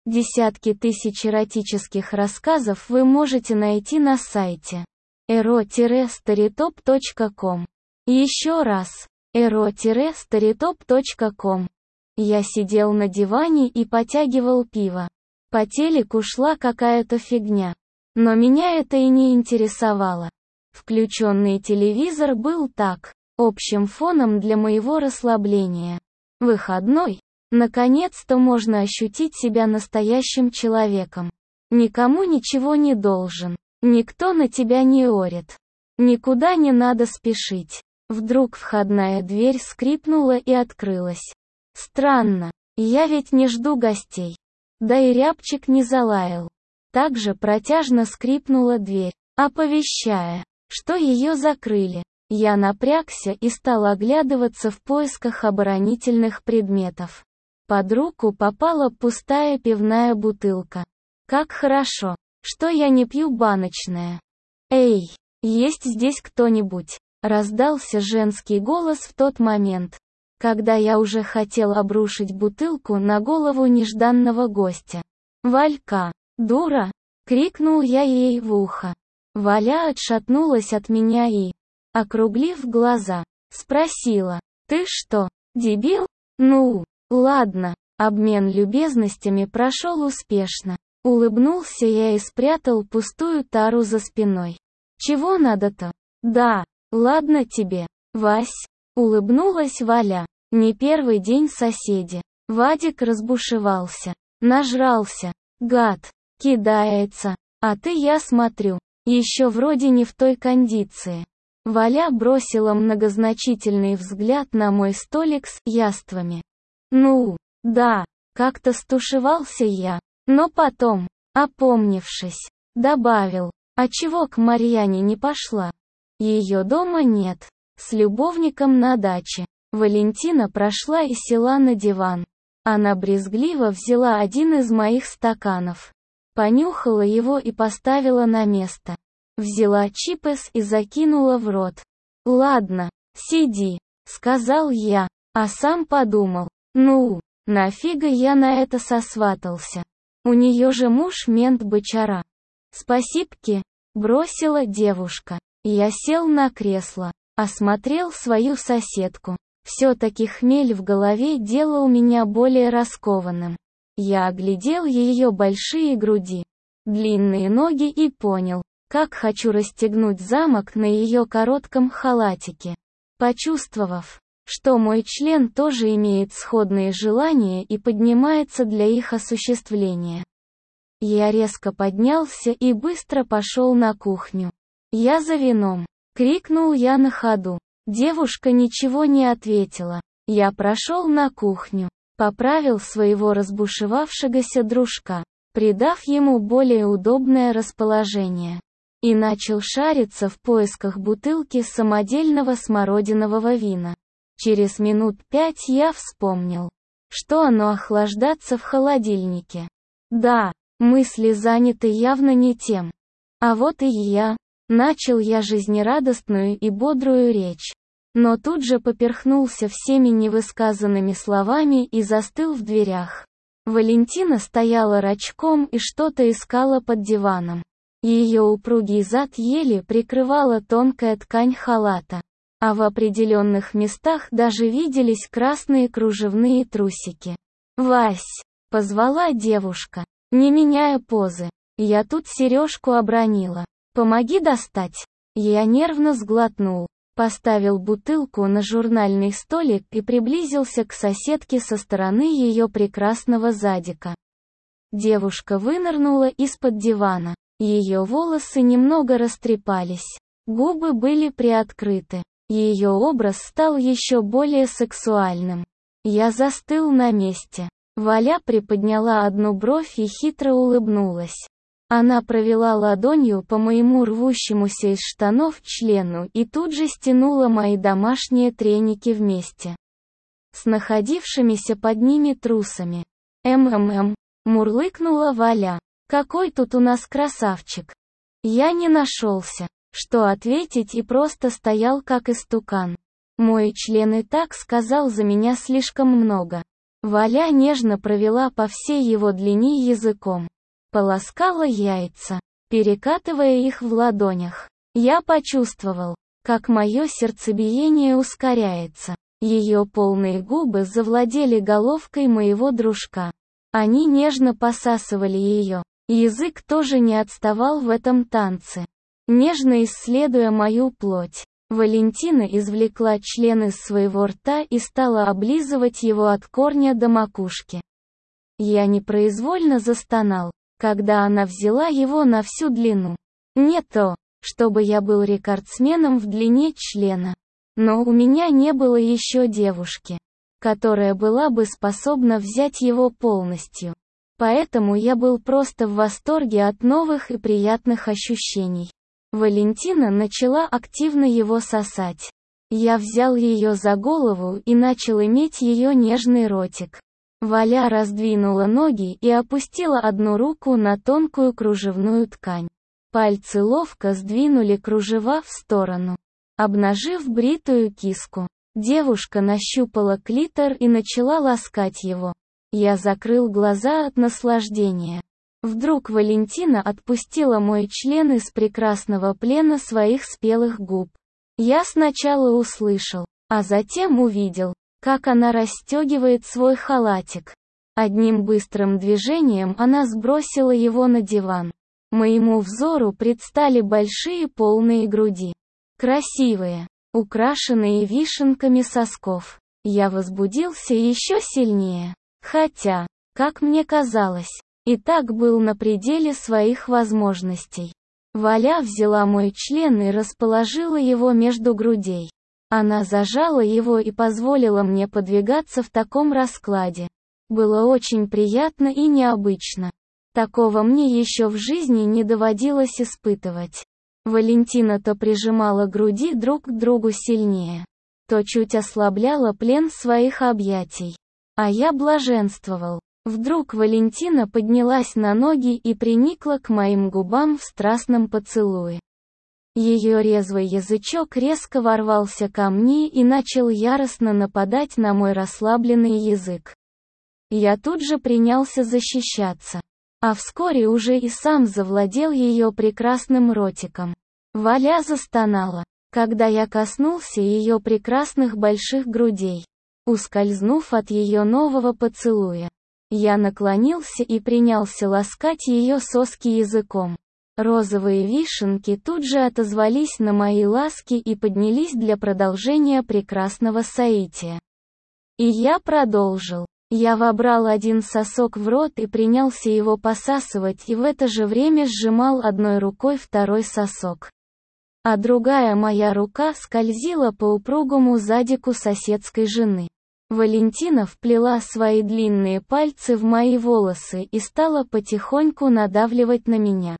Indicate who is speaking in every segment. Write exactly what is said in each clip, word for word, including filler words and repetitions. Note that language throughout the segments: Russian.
Speaker 1: Десятки тысяч эротических рассказов вы можете найти на сайте эро старитоп точка ком. Еще раз, эро старитоп точка ком. Я сидел на диване и потягивал пиво. По телеку шла какая-то фигня. Но меня это и не интересовало. Включенный телевизор был так, общим фоном для моего расслабления. Выходной. Наконец-то можно ощутить себя настоящим человеком. Никому ничего не должен. Никто на тебя не орет. Никуда не надо спешить. Вдруг входная дверь скрипнула и открылась. Странно. Я ведь не жду гостей. Да и рябчик не залаял. Также протяжно скрипнула дверь, оповещая, что ее закрыли. Я напрягся и стал оглядываться в поисках оборонительных предметов. Под руку попала пустая пивная бутылка. Как хорошо, что я не пью баночное. «Эй, есть здесь кто-нибудь?» — раздался женский голос в тот момент, когда я уже хотел обрушить бутылку на голову нежданного гостя. «Валька, дура!» — крикнул я ей в ухо. Валя отшатнулась от меня и, округлив глаза, спросила: «Ты что, дебил?» «Ну, ладно». Обмен любезностями прошел успешно. Улыбнулся я и спрятал пустую тару за спиной. «Чего надо-то?» «Да, ладно тебе, Вась», — улыбнулась Валя. «Не первый день соседи». Вадик разбушевался. Нажрался. Гад. Кидается. А ты, я смотрю, еще вроде не в той кондиции. Валя бросила многозначительный взгляд на мой столик с яствами. «Ну, да», — как-то стушевался я, но потом, опомнившись, добавил: «А чего к Марьяне не пошла? Ее дома нет, с любовником на даче». Валентина прошла и села на диван. Она брезгливо взяла один из моих стаканов, понюхала его и поставила на место. Взяла чипес и закинула в рот. «Ладно, сиди», — сказал я, а сам подумал: «Ну, нафига я на это сосватался? У нее же муж мент-бычара». «Спасибки», — бросила девушка. Я сел на кресло, осмотрел свою соседку. Все-таки хмель в голове делал меня более раскованным. Я оглядел ее большие груди, длинные ноги и понял, как хочу расстегнуть замок на ее коротком халатике. Почувствовав, что мой член тоже имеет сходные желания и поднимается для их осуществления, я резко поднялся и быстро пошел на кухню. «Я за вином!» — крикнул я на ходу. Девушка ничего не ответила. Я прошел на кухню, поправил своего разбушевавшегося дружка, придав ему более удобное расположение, и начал шариться в поисках бутылки самодельного смородинового вина. Через минут пять я вспомнил, что оно охлаждаться в холодильнике. Да, мысли заняты явно не тем. А вот и я. Начал я жизнерадостную и бодрую речь, но тут же поперхнулся всеми невысказанными словами и застыл в дверях. Валентина стояла рачком и что-то искала под диваном. Ее упругий зад еле прикрывала тонкая ткань халата, а в определенных местах даже виделись красные кружевные трусики. «Вась!» — позвала девушка, не меняя позы. «Я тут сережку обронила. Помоги достать». Я нервно сглотнул, поставил бутылку на журнальный столик и приблизился к соседке со стороны ее прекрасного задика. Девушка вынырнула из-под дивана. Ее волосы немного растрепались. Губы были приоткрыты. Ее образ стал еще более сексуальным. Я застыл на месте. Валя приподняла одну бровь и хитро улыбнулась. Она провела ладонью по моему рвущемуся из штанов члену и тут же стянула мои домашние треники вместе с находившимися под ними трусами. «М-м-м», мурлыкнула Валя. «Какой тут у нас красавчик!» Я не нашелся, что ответить, и просто стоял как истукан. Мой член и так сказал за меня слишком много. Валя нежно провела по всей его длине языком. Полоскала яйца, перекатывая их в ладонях. Я почувствовал, как мое сердцебиение ускоряется. Ее полные губы завладели головкой моего дружка. Они нежно посасывали ее. Язык тоже не отставал в этом танце. Нежно исследуя мою плоть, Валентина извлекла член из своего рта и стала облизывать его от корня до макушки. Я непроизвольно застонал, когда она взяла его на всю длину. Не то, чтобы я был рекордсменом в длине члена, но у меня не было еще девушки, которая была бы способна взять его полностью. Поэтому я был просто в восторге от новых и приятных ощущений. Валентина начала активно его сосать. Я взял ее за голову и начал иметь ее нежный ротик. Валя раздвинула ноги и опустила одну руку на тонкую кружевную ткань. Пальцы ловко сдвинули кружева в сторону, обнажив бритую киску. Девушка нащупала клитор и начала ласкать его. Я закрыл глаза от наслаждения. Вдруг Валентина отпустила мой член из прекрасного плена своих спелых губ. Я сначала услышал, а затем увидел, как она расстегивает свой халатик. Одним быстрым движением она сбросила его на диван. Моему взору предстали большие полные груди. Красивые, украшенные вишенками сосков. Я возбудился еще сильнее. Хотя, как мне казалось, и так был на пределе своих возможностей. Валя взяла мой член и расположила его между грудей. Она зажала его и позволила мне подвигаться в таком раскладе. Было очень приятно и необычно. Такого мне еще в жизни не доводилось испытывать. Валентина то прижимала груди друг к другу сильнее, то чуть ослабляла плен своих объятий. А я блаженствовал. Вдруг Валентина поднялась на ноги и приникла к моим губам в страстном поцелуе. Ее резвый язычок резко ворвался ко мне и начал яростно нападать на мой расслабленный язык. Я тут же принялся защищаться, а вскоре уже и сам завладел ее прекрасным ротиком. Валя застонала, когда я коснулся ее прекрасных больших грудей, ускользнув от ее нового поцелуя. Я наклонился и принялся ласкать ее соски языком. Розовые вишенки тут же отозвались на мои ласки и поднялись для продолжения прекрасного соития. И я продолжил. Я вобрал один сосок в рот и принялся его посасывать, и в это же время сжимал одной рукой второй сосок. А другая моя рука скользила по упругому задику соседской жены. Валентина вплела свои длинные пальцы в мои волосы и стала потихоньку надавливать на меня,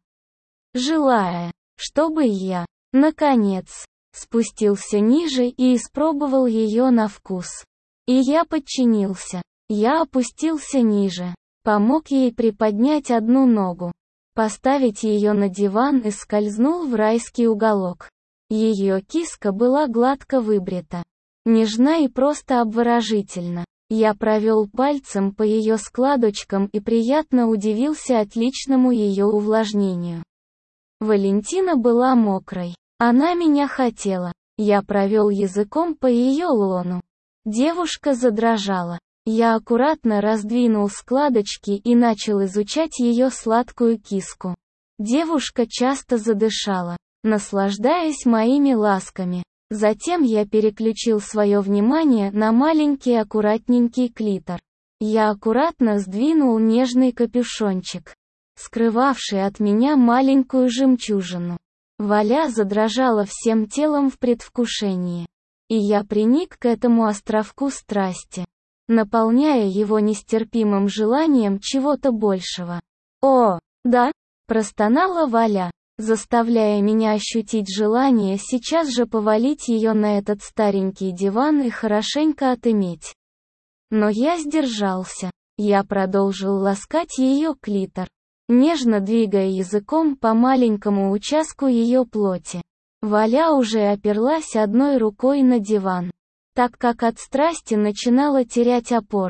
Speaker 1: желая, чтобы я, наконец, спустился ниже и испробовал ее на вкус. И я подчинился. Я опустился ниже, помог ей приподнять одну ногу, поставить ее на диван и скользнул в райский уголок. Ее киска была гладко выбрита, нежна и просто обворожительна. Я провел пальцем по ее складочкам и приятно удивился отличному ее увлажнению. Валентина была мокрой. Она меня хотела. Я провел языком по ее лону. Девушка задрожала. Я аккуратно раздвинул складочки и начал изучать ее сладкую киску. Девушка часто задышала, наслаждаясь моими ласками. Затем я переключил свое внимание на маленький аккуратненький клитор. Я аккуратно сдвинул нежный капюшончик, скрывавший от меня маленькую жемчужину. Валя задрожала всем телом в предвкушении. И я приник к этому островку страсти, наполняя его нестерпимым желанием чего-то большего. «О, да!» – простонала Валя, заставляя меня ощутить желание сейчас же повалить ее на этот старенький диван и хорошенько отыметь. Но я сдержался. Я продолжил ласкать ее клитор, нежно двигая языком по маленькому участку ее плоти. Валя уже оперлась одной рукой на диван, так как от страсти начинала терять опору.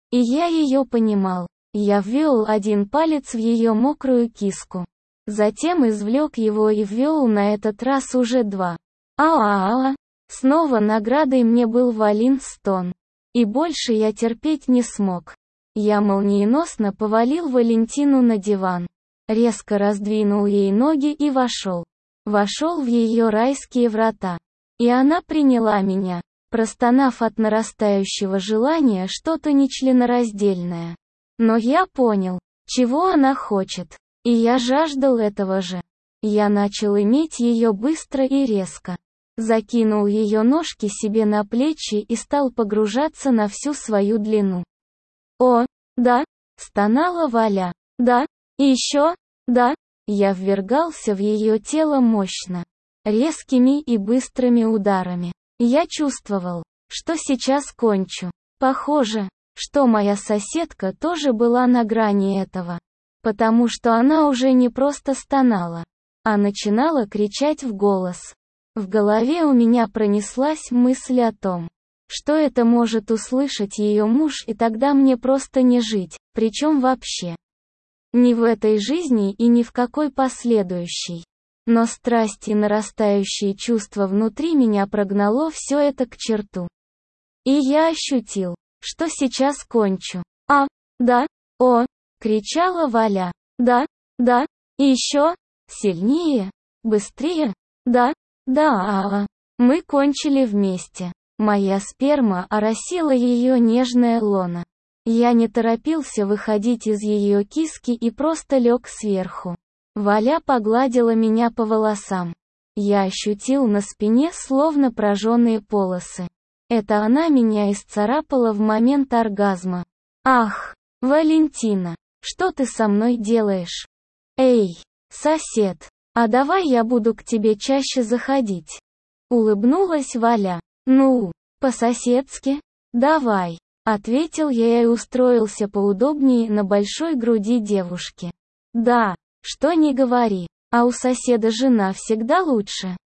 Speaker 1: И я ее понимал. Я ввел один палец в ее мокрую киску. Затем извлек его и ввел на этот раз уже два. А-а-а. Снова наградой мне был Валин стон. И больше я терпеть не смог. Я молниеносно повалил Валентину на диван. Резко раздвинул ей ноги и вошел. Вошел в ее райские врата. И она приняла меня, простонав от нарастающего желания что-то нечленораздельное. Но я понял, чего она хочет. И я жаждал этого же. Я начал иметь ее быстро и резко. Закинул ее ножки себе на плечи и стал погружаться на всю свою длину. «О, да!» — стонала Валя. «Да! И еще! Да!» Я ввергался в ее тело мощно, резкими и быстрыми ударами. Я чувствовал, что сейчас кончу. Похоже, что моя соседка тоже была на грани этого. Потому что она уже не просто стонала, а начинала кричать в голос. В голове у меня пронеслась мысль о том, что это может услышать ее муж, и тогда мне просто не жить, причем вообще. Ни в этой жизни и ни в какой последующей. Но страсть и нарастающие чувства внутри меня прогнало все это к черту. И я ощутил, что сейчас кончу. «А, да, о!» — кричала Валя. «Да, да, и еще! Сильнее! Быстрее! Да, да, а, а!» Мы кончили вместе. Моя сперма оросила ее нежное лоно. Я не торопился выходить из ее киски и просто лег сверху. Валя погладила меня по волосам. Я ощутил на спине словно прожженные полосы. Это она меня исцарапала в момент оргазма. «Ах, Валентина, что ты со мной делаешь? Эй, сосед, а давай я буду к тебе чаще заходить?» Улыбнулась Валя. «Ну, по-соседски? Давай», — ответил я и устроился поудобнее на большой груди девушки. «Да, что ни говори, а у соседа жена всегда лучше».